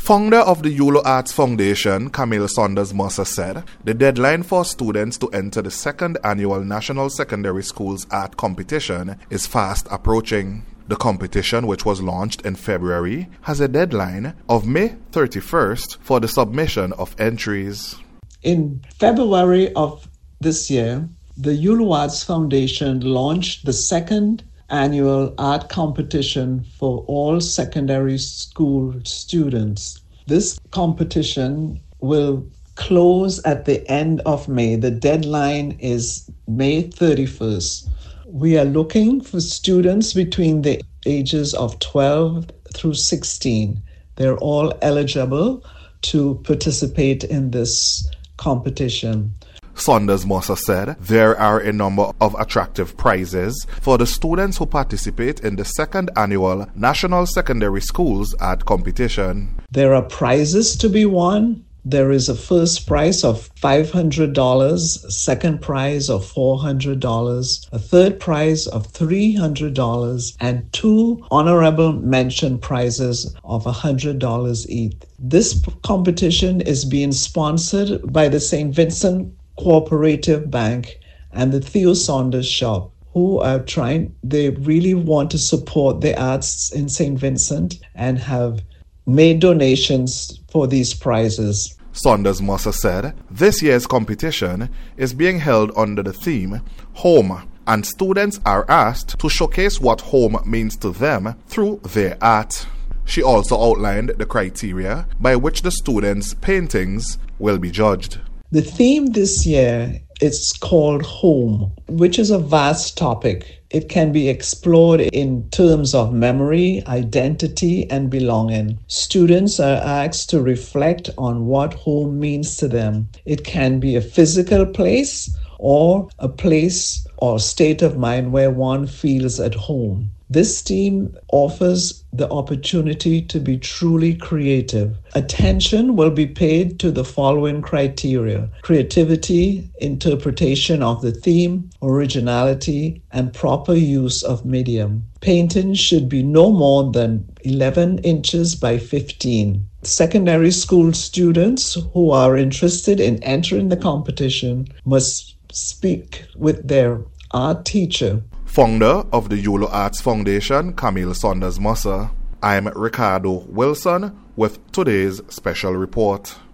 Founder of the ULO Arts Foundation, Camille Saunders Mercer, said the deadline for students to enter the second annual National Secondary Schools Art Competition is fast approaching. The competition, which was launched in February, has a deadline of May 31st for the submission of entries. In February of this year, the ULO Arts Foundation launched the second annual art competition for all secondary school students. This competition will close at the end of May. The deadline is May 31st. We are looking for students between the ages of 12 through 16. They're all eligible to participate in this competition. Saunders Mercer said there are a number of attractive prizes for the students who participate in the second annual National Secondary Schools Art Competition. There are prizes to be won. There is a first prize of $500, a second prize of $400, a third prize of $300, and two honorable mention prizes of $100 each. This competition is being sponsored by the St. Vincent Cooperative Bank and the Theo Saunders Shop, they really want to support the arts in St. Vincent and have made donations for these prizes. Saunders Mercer said this year's competition is being held under the theme Home, and students are asked to showcase what home means to them through their art. She also outlined the criteria by which the students' paintings will be judged. The theme this year is called Home, which is a vast topic. It can be explored in terms of memory, identity, and belonging. Students are asked to reflect on what home means to them. It can be a physical place or a place or state of mind where one feels at home. This theme offers the opportunity to be truly creative. Attention will be paid to the following criteria: creativity, interpretation of the theme, originality, and proper use of medium. Painting should be no more than 11 inches by 15. Secondary school students who are interested in entering the competition must speak with their art teacher. Founder of the ULO Arts Foundation, Camille Saunders Mercer. I'm Ricardo Wilson with today's special report.